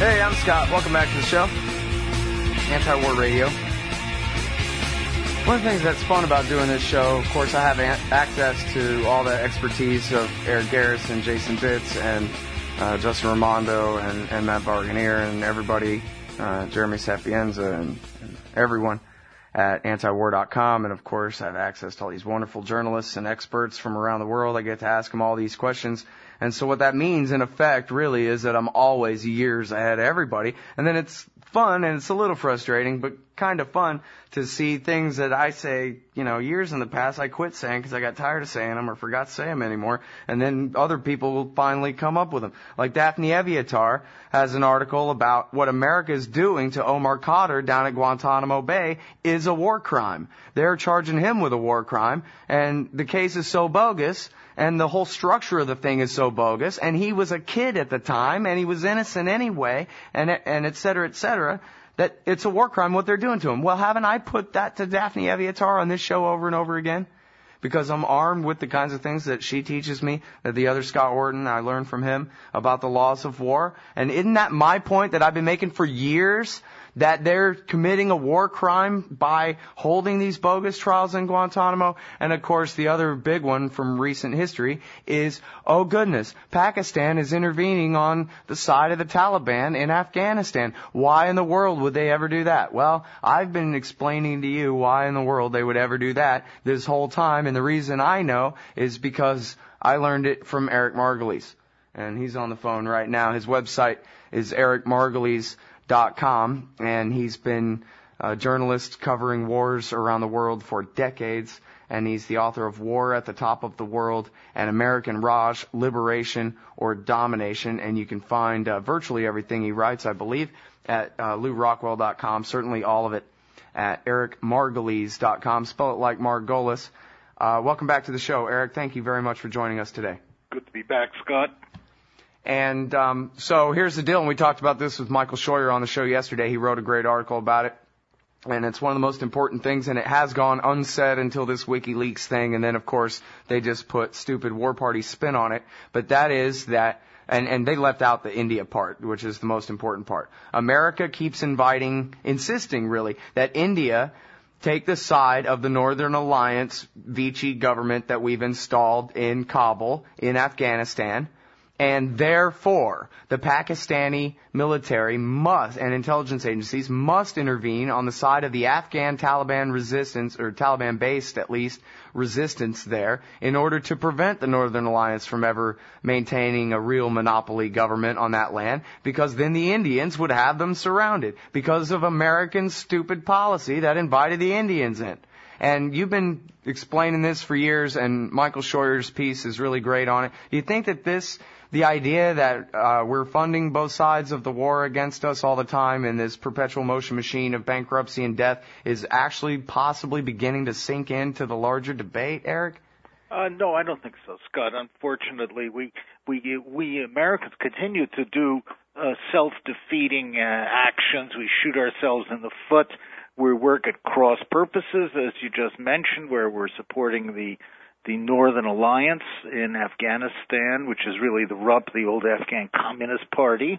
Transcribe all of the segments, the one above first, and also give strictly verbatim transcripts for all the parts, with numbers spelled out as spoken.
Hey, I'm Scott. Welcome back to the show. Anti-War Radio. One of the things that's fun about doing this show, of course, I have a- access to all the expertise of Eric Garrison, Jason Bitts, and uh, Justin Raimondo, and, and Matt Barganier, and everybody, uh, Jeremy Sapienza, and, and everyone at anti war dot com. And, of course, I have access to all these wonderful journalists and experts from around the world. I get to ask them all these questions. And so what that means, in effect, really is that I'm always years ahead of everybody. And then it's fun, and it's a little frustrating, but kind of fun to see things that I say, you know, years in the past I quit saying because I got tired of saying them or forgot to say them anymore. And then other people will finally come up with them. Like Daphne Eviatar has an article about what America is doing to Omar Khadr down at Guantanamo Bay is a war crime. They're charging him with a war crime, and the case is so bogus. And the whole structure of the thing is so bogus. And he was a kid at the time, and he was innocent anyway, and and et cetera, et cetera, that it's a war crime what they're doing to him. Well, haven't I put that to Daphne Eviatar on this show over and over again? Because I'm armed with the kinds of things that she teaches me, that the other Scott Wharton, I learned from him about the laws of war. And isn't that my point that I've been making for years? That they're committing a war crime by holding these bogus trials in Guantanamo. And, of course, the other big one from recent history is, oh, goodness, Pakistan is intervening on the side of the Taliban in Afghanistan. Why in the world would they ever do that? Well, I've been explaining to you why in the world they would ever do that this whole time. And the reason I know is because I learned it from Eric Margulies. And he's on the phone right now. His website is eric margulies dot com, and he's been a journalist covering wars around the world for decades, and he's the author of War at the Top of the World and American Raj, Liberation or Domination, and you can find uh, virtually everything he writes, I believe, at uh, lou rockwell dot com, certainly all of it at eric margulies dot com, spell it like Margolis. Uh, welcome back to the show, Eric. Thank you very much for joining us today. Good to be back, Scott. And um, so here's the deal, and we talked about this with Michael Scheuer on the show yesterday. He wrote a great article about it, and it's one of the most important things, and it has gone unsaid until this WikiLeaks thing, and then, of course, they just put stupid War Party spin on it. But that is that, and, and they left out the India part, which is the most important part. America keeps inviting, insisting, really, that India take the side of the Northern Alliance Vichy government that we've installed in Kabul, in Afghanistan. And therefore, the Pakistani military must, and intelligence agencies must intervene on the side of the Afghan Taliban resistance, or Taliban-based at least, resistance there, in order to prevent the Northern Alliance from ever maintaining a real monopoly government on that land, because then the Indians would have them surrounded, because of American stupid policy that invited the Indians in. And you've been explaining this for years, and Michael Scheuer's piece is really great on it. Do you think that this, the idea that uh, we're funding both sides of the war against us all the time in this perpetual motion machine of bankruptcy and death is actually possibly beginning to sink into the larger debate, Eric? Uh, no, I don't think so, Scott. Unfortunately, we we we Americans continue to do uh, self-defeating uh, actions. We shoot ourselves in the foot. We work at cross purposes, as you just mentioned, where we're supporting the the Northern Alliance in Afghanistan, which is really the R U P, the old Afghan Communist Party,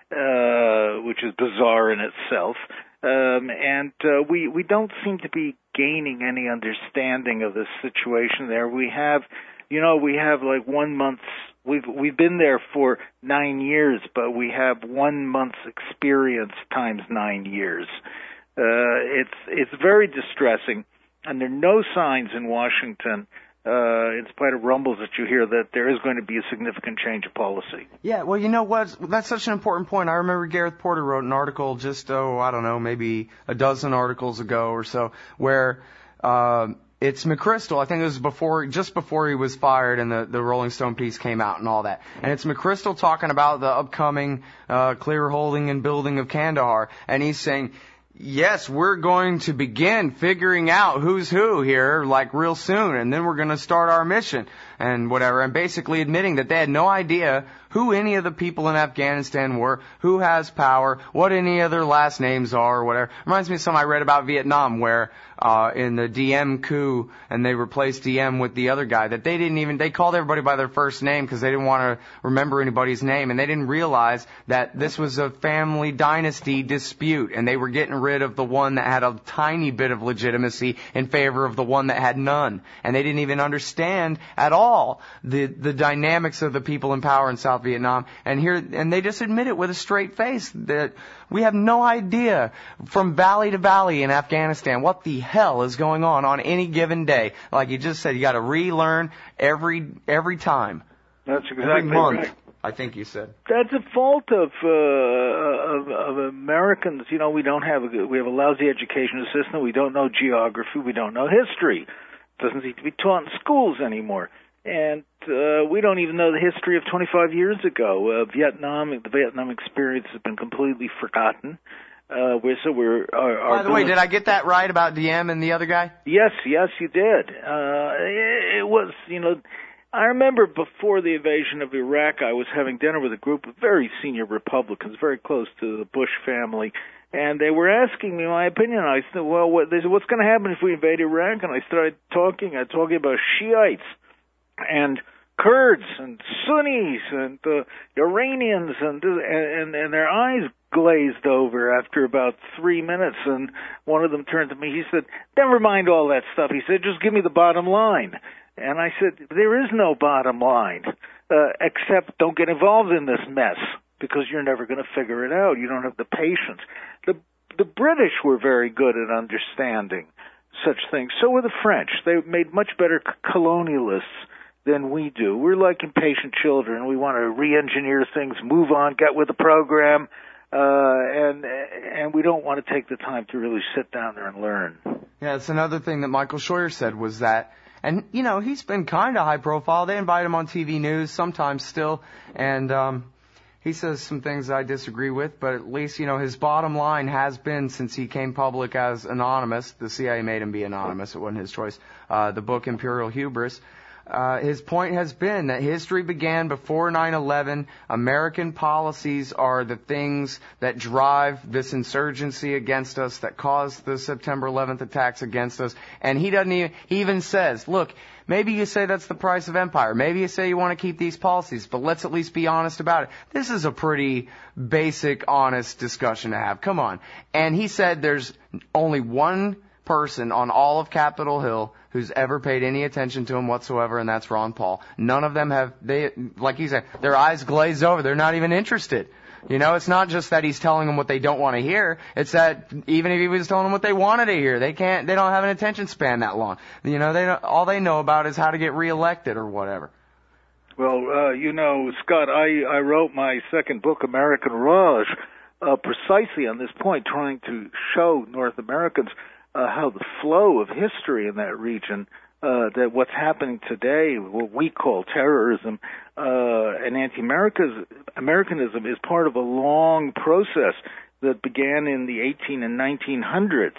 uh, which is bizarre in itself. Um, and uh, we we don't seem to be gaining any understanding of the situation there. We have, you know, we have like one month's. We've we've been there for nine years, but we have one month's experience times nine years. Uh, it's it's very distressing, and there are no signs in Washington, uh, in spite of rumbles that you hear, that there is going to be a significant change of policy. Yeah, well, you know what? That's such an important point. I remember Gareth Porter wrote an article just, oh, I don't know, maybe a dozen articles ago or so, where uh, it's McChrystal. I think it was before, just before he was fired, and the, the Rolling Stone piece came out and all that. And it's McChrystal talking about the upcoming uh, clear holding and building of Kandahar, and he's saying, yes, we're going to begin figuring out who's who here, like real soon, and then we're going to start our mission. and whatever, and basically admitting that they had no idea who any of the people in Afghanistan were, who has power, what any of their last names are, or whatever. Reminds me of something I read about Vietnam, where uh in the Diem coup, and they replaced Diem with the other guy, that they didn't even, they called everybody by their first name because they didn't want to remember anybody's name, and they didn't realize that this was a family dynasty dispute, and they were getting rid of the one that had a tiny bit of legitimacy in favor of the one that had none. And they didn't even understand at all the the dynamics of the people in power in South Vietnam. And here, and they just admit it with a straight face that we have no idea from valley to valley in Afghanistan what the hell is going on on any given day. Like you just said, you got to relearn every every time. That's exactly every month, right. I think you said. That's a fault of, uh, of of Americans. You know, we don't have a we have a lousy education system. We don't know geography. We don't know history. It doesn't seem to be taught in schools anymore. And uh, we don't even know the history of twenty-five years ago. Uh, Vietnam, the Vietnam experience has been completely forgotten. Uh, we're, so we're. Our, our By the way, did I get that right about Diem and the other guy? Yes, yes, you did. Uh, it, it was, you know. I remember before the invasion of Iraq, I was having dinner with a group of very senior Republicans, very close to the Bush family, and they were asking me my opinion. I said, well, what, they said, what's going to happen if we invade Iraq? And I started talking, I talking about Shiites and Kurds and Sunnis and uh, Iranians, and, and and their eyes glazed over after about three minutes, and one of them turned to me, he said, never mind all that stuff. He said, just give me the bottom line. And I said, there is no bottom line, uh, except don't get involved in this mess, because you're never going to figure it out. You don't have the patience. The the British were very good at understanding such things. So were the French. They made much better colonialists than we do. We're like impatient children. We want to re-engineer things, move on, get with the program, uh, and and we don't want to take the time to really sit down there and learn. Yeah, it's another thing that Michael Scheuer said was that, and, you know, he's been kind of high profile. They invite him on T V news sometimes still, and um, he says some things I disagree with, but at least, you know, his bottom line has been, since he came public as anonymous, the C I A made him be anonymous, it wasn't his choice, uh, the book Imperial Hubris, Uh, his point has been that history began before nine eleven. American policies are the things that drive this insurgency against us, that caused the September eleventh attacks against us. And he doesn't even, he even says, look, maybe you say that's the price of empire. Maybe you say you want to keep these policies, but let's at least be honest about it. This is a pretty basic, honest discussion to have. Come on. And he said there's only one person on all of Capitol Hill who's ever paid any attention to him whatsoever, and that's Ron Paul. None of them have, they, like he said, their eyes glazed over. They're not even interested. You know, it's not just that he's telling them what they don't want to hear. It's that even if he was telling them what they wanted to hear, they can't, they don't have an attention span that long. You know, they don't, all they know about is how to get reelected or whatever. Well, uh, you know, Scott, I, I wrote my second book, American Raj, uh, precisely on this point, trying to show North Americans Uh, how the flow of history in that region, uh, that what's happening today, what we call terrorism, uh, and anti-Americanism is part of a long process that began in the eighteen and nineteen hundreds,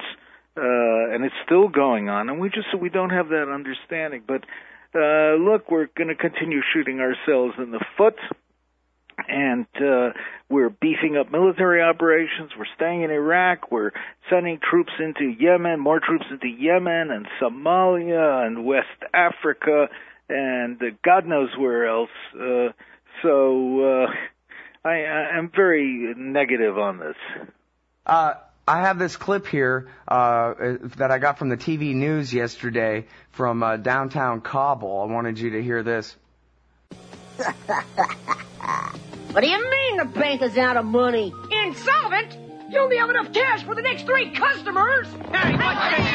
uh, and it's still going on, and we just, we don't have that understanding. But, uh, look, we're going to continue shooting ourselves in the foot. And uh, we're beefing up military operations. We're staying in Iraq. We're sending troops into Yemen, more troops into Yemen and Somalia and West Africa and uh, God knows where else. Uh, so uh, I, I'm very negative on this. Uh, I have this clip here uh, that I got from the T V news yesterday from uh, downtown Kabul. I wanted you to hear this. What do you mean the bank is out of money? Insolvent? You only have enough cash for the next three customers. Hey, what's this?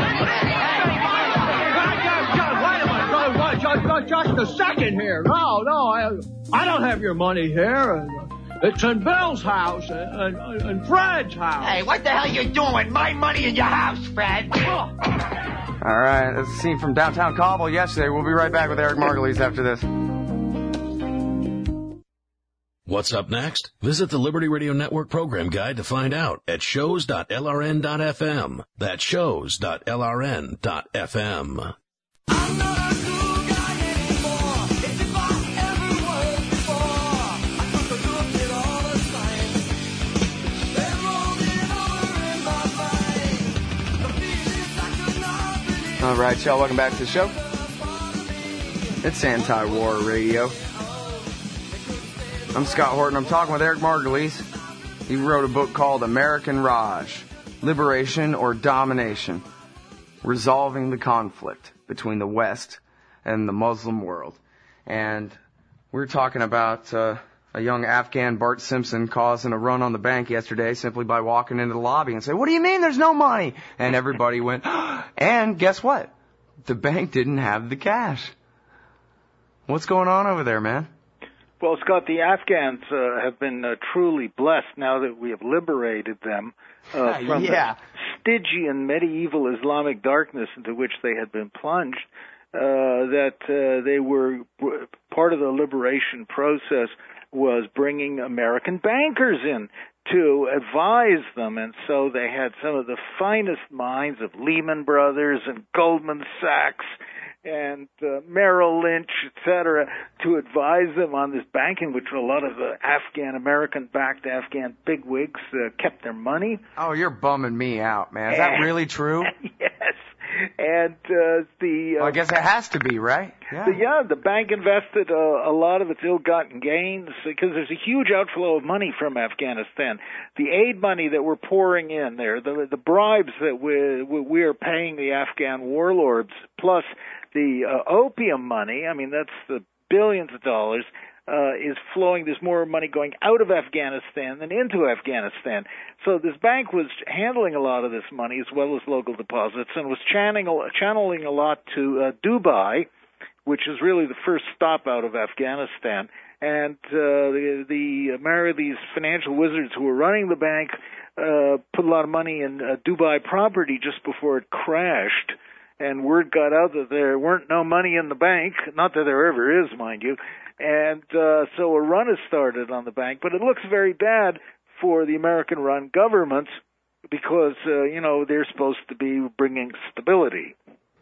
Just, just a second here. No, no, I, I don't have your money here. It's in Bill's house and, and, and Fred's house. Hey, what the hell you doing with my money in your house, Fred? All right, that's a scene from downtown Kabul yesterday. We'll be right back with Eric Margulies after this. What's up next? Visit the Liberty Radio Network program guide to find out at shows dot L R N dot F M. That's shows dot L R N dot F M. I'm not a cool guy anymore. All right, y'all, welcome back to the show. It's Anti-War Radio. I'm Scott Horton. I'm talking with Eric Margulies. He wrote a book called American Raj, Liberation or Domination, Resolving the Conflict Between the West and the Muslim World. And we're talking about uh, a young Afghan, Bart Simpson, causing a run on the bank yesterday simply by walking into the lobby and saying, "What do you mean there's no money?" And everybody went, and guess what? The bank didn't have the cash. What's going on over there, man? Well, Scott, the Afghans uh, have been uh, truly blessed now that we have liberated them uh, from yeah. the Stygian medieval Islamic darkness into which they had been plunged, uh, that uh, they were part of the liberation process was bringing American bankers in to advise them, and so they had some of the finest minds of Lehman Brothers and Goldman Sachs and uh, Merrill Lynch, et cetera, to advise them on this banking, which a lot of the Afghan American-backed Afghan bigwigs uh, kept their money. Oh, you're bumming me out, man. Is that really true? Yes. And uh, the uh, well, I guess it has to be, right? Yeah. The, yeah, the bank invested uh, a lot of its ill-gotten gains because there's a huge outflow of money from Afghanistan. The aid money that we're pouring in there, the the bribes that we we are paying the Afghan warlords, plus the uh, opium money. I mean, that's the billions of dollars. Uh, is flowing. There's more money going out of Afghanistan than into Afghanistan. So this bank was handling a lot of this money as well as local deposits and was channeling, channeling a lot to uh, Dubai, which is really the first stop out of Afghanistan. And uh, the, the Ameri- these financial wizards who were running the bank uh, put a lot of money in uh, Dubai property just before it crashed. And word got out that there weren't no money in the bank, not that there ever is, mind you. And uh, so a run has started on the bank, but it looks very bad for the American-run governments because, uh, you know, they're supposed to be bringing stability.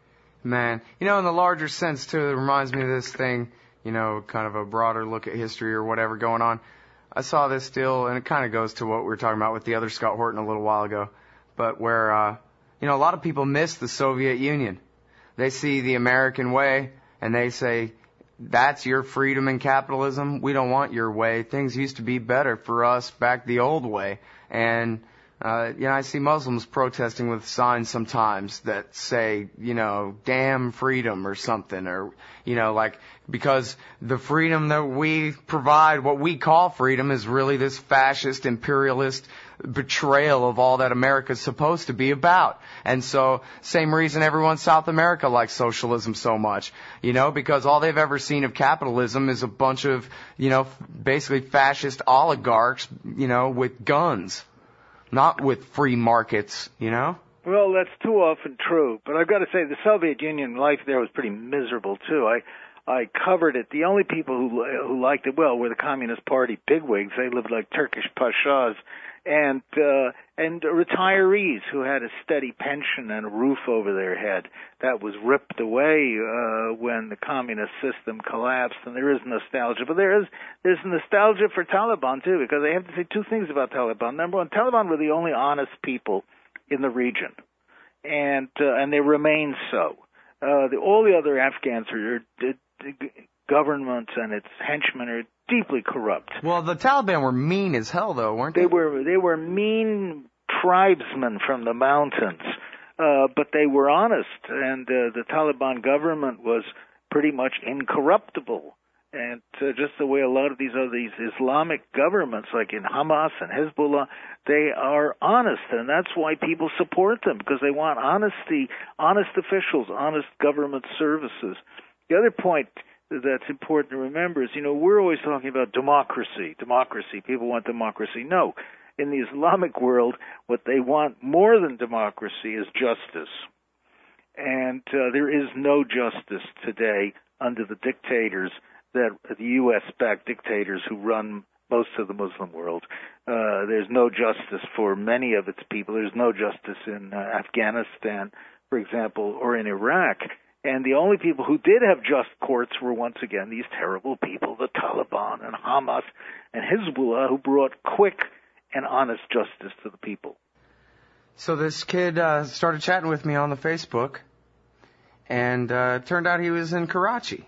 Man, you know, in the larger sense, too, it reminds me of this thing, you know, kind of a broader look at history or whatever going on. I saw this deal, and it kind of goes to what we were talking about with the other Scott Horton a little while ago, but where, uh, you know, a lot of people miss the Soviet Union. They see the American way, and they say, that's your freedom and capitalism. We don't want your way. Things used to be better for us back the old way. And, uh, you know, I see Muslims protesting with signs sometimes that say, you know, damn freedom or something, or, you know, like, because the freedom that we provide, what we call freedom, is really this fascist, imperialist betrayal of all that America's supposed to be about. And so, same reason everyone in South America likes socialism so much, you know, because all they've ever seen of capitalism is a bunch of, you know, basically fascist oligarchs, you know, with guns, not with free markets, you know? Well, that's too often true. But I've got to say, the Soviet Union life there was pretty miserable, too. I I covered it. The only people who who liked it well were the Communist Party bigwigs. They lived like Turkish pashas. And uh, and retirees who had a steady pension and a roof over their head. That was ripped away uh, when the communist system collapsed, and there is nostalgia. But there is there's nostalgia for Taliban, too, because I have to say two things about Taliban. Number one, Taliban were the only honest people in the region, and uh, and they remain so. Uh, the, all the other Afghans are, the, the government and its henchmen are deeply corrupt. Well, the Taliban were mean as hell, though, weren't they? They were they were mean tribesmen from the mountains, uh, but they were honest, and uh, the Taliban government was pretty much incorruptible. And uh, just the way a lot of these other these Islamic governments, like in Hamas and Hezbollah, they are honest, and that's why people support them, because they want honesty, honest officials, honest government services. The other point that's important to remember is, you know, we're always talking about democracy, democracy. People want democracy. No. In the Islamic world, what they want more than democracy is justice. And uh, there is no justice today under the dictators, that the U S-backed dictators who run most of the Muslim world. Uh, there's no justice for many of its people. There's no justice in uh, Afghanistan, for example, or in Iraq. And the only people who did have just courts were, once again, these terrible people, the Taliban and Hamas and Hezbollah, who brought quick and honest justice to the people. So this kid uh, started chatting with me on the Facebook, and uh, it turned out he was in Karachi.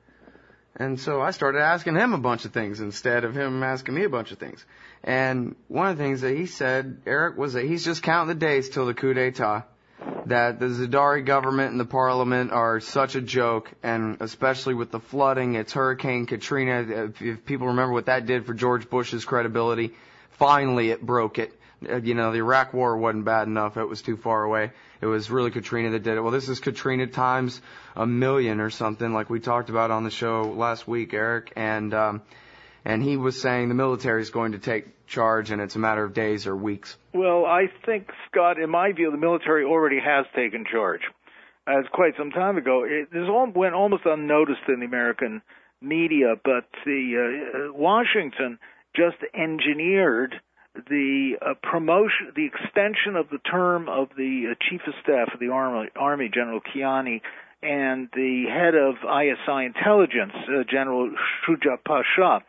And so I started asking him a bunch of things instead of him asking me a bunch of things. And one of the things that he said, Eric, was that he's just counting the days till the coup d'etat, that the Zardari government and the parliament are such a joke, and especially with the flooding, it's Hurricane Katrina. If, if people remember what that did for George Bush's credibility, finally it broke it. You know, the Iraq War wasn't bad enough. It was too far away. It was really Katrina that did it. Well, this is Katrina times a million or something, like we talked about on the show last week, Eric. And um, and he was saying the military is going to take charge, and it's a matter of days or weeks. Well, I think, Scott, in my view, the military already has taken charge. As quite some time ago, it this all went almost unnoticed in the American media, but the uh, Washington just engineered the uh, promotion, the extension of the term of the uh, chief of staff of the Army, Army General Kiani, and the head of I S I intelligence, uh, General Shuja Pasha.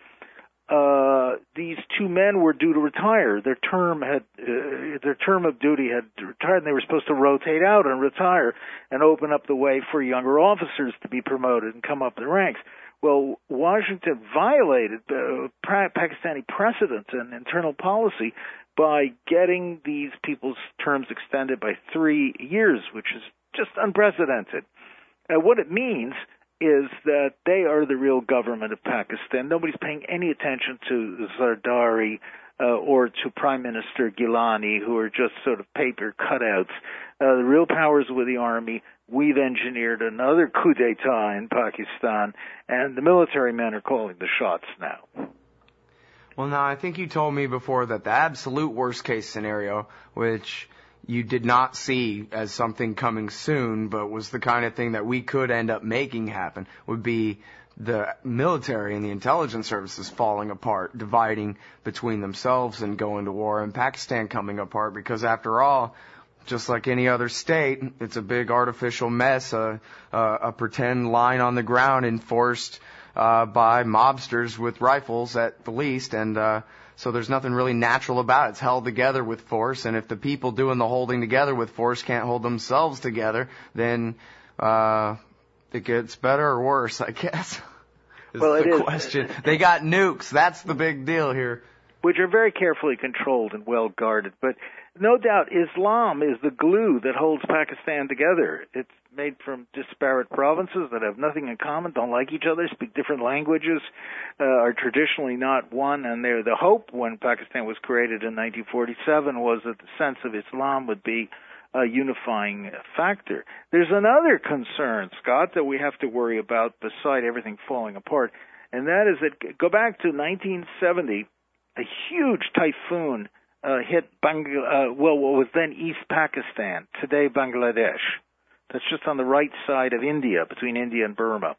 Uh, these two men were due to retire. Their term had, uh, their term of duty had retired, and they were supposed to rotate out and retire and open up the way for younger officers to be promoted and come up the ranks. Well, Washington violated uh, Pakistani precedent and internal policy by getting these people's terms extended by three years, which is just unprecedented. Uh, what it means is that they are the real government of Pakistan. Nobody's paying any attention to Zardari uh, or to Prime Minister Gilani, who are just sort of paper cutouts. Uh, the real powers with the army. We've engineered another coup d'etat in Pakistan, and the military men are calling the shots now. Well, now, I think you told me before that the absolute worst-case scenario, which you did not see as something coming soon, but was the kind of thing that we could end up making happen, would be the military and the intelligence services falling apart, dividing between themselves and going to war, and Pakistan coming apart, because after all, just like any other state, it's a big artificial mess, a, a, a pretend line on the ground enforced uh, by mobsters with rifles at the least, and uh, so there's nothing really natural about it. It's held together with force, and if the people doing the holding together with force can't hold themselves together, then uh, it gets better or worse, I guess. is well, the it is. question. They got nukes. That's the big deal here. Which are very carefully controlled and well guarded. But no doubt Islam is the glue that holds Pakistan together. It's made from disparate provinces that have nothing in common, don't like each other, speak different languages, uh, are traditionally not one. And they're the hope when Pakistan was created in nineteen forty-seven was that the sense of Islam would be a unifying factor. There's another concern, Scott, that we have to worry about beside everything falling apart, and that is that, go back to nineteen seventy, a huge typhoon uh, hit Bangla- uh, well, what was then East Pakistan, today Bangladesh. That's just on the right side of India, between India and Burma,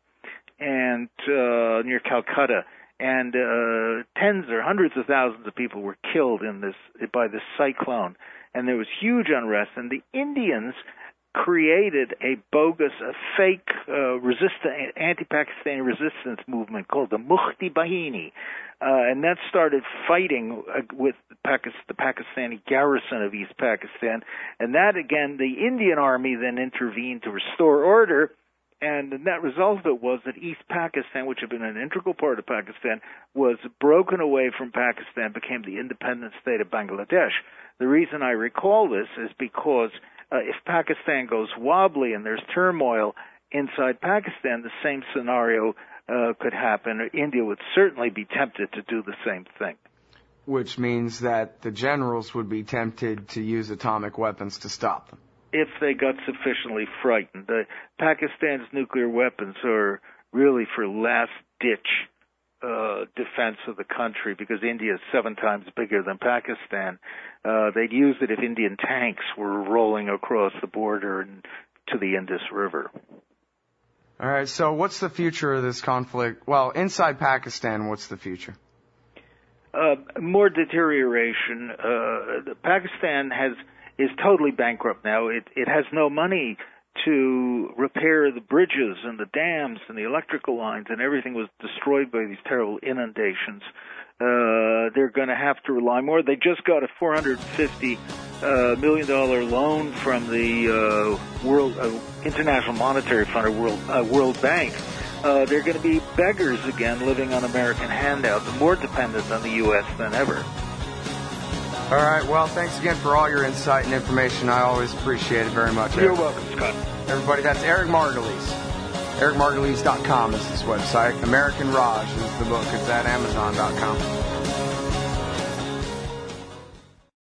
and uh, near Calcutta. And uh, tens or hundreds of thousands of people were killed in this by this cyclone, and there was huge unrest. And the Indians created a bogus, a fake uh, resistant, anti-Pakistani resistance movement called the Mukhti Bahini, uh, and that started fighting uh, with Pakistan, the Pakistani garrison of East Pakistan. And that, again, the Indian army then intervened to restore order, and the net result of it was that East Pakistan, which had been an integral part of Pakistan, was broken away from Pakistan, became the independent state of Bangladesh. The reason I recall this is because Uh, if Pakistan goes wobbly and there's turmoil inside Pakistan, the same scenario uh, could happen. India would certainly be tempted to do the same thing. Which means that the generals would be tempted to use atomic weapons to stop them. If they got sufficiently frightened. Uh, Pakistan's nuclear weapons are really for last-ditch Uh, defense of the country, because India is seven times bigger than Pakistan. Uh, they'd use it if Indian tanks were rolling across the border and to the Indus River. All right, so what's the future of this conflict? Well, inside Pakistan, what's the future? Uh, more deterioration. Uh, Pakistan has is totally bankrupt now. It it has no money to repair the bridges and the dams and the electrical lines, and everything was destroyed by these terrible inundations. Uh, they're going to have to rely more. They just got a four hundred fifty uh, million dollar loan from the uh, World uh, International Monetary Fund or World uh, World Bank. Uh, they're going to be beggars again, living on American handouts, more dependent on the U S than ever. All right. Well, thanks again for all your insight and information. I always appreciate it very much. You're welcome, Scott. Everybody, that's Eric Margulies. Eric Margulies dot com is his website. American Raj is the book. It's at Amazon dot com.